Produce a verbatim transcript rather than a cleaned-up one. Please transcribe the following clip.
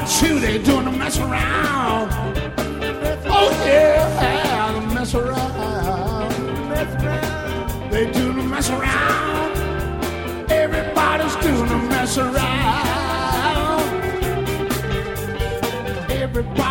Shoot, they doing the mess around. Oh yeah, the mess around. They do the mess around. Everybody's doing the mess around.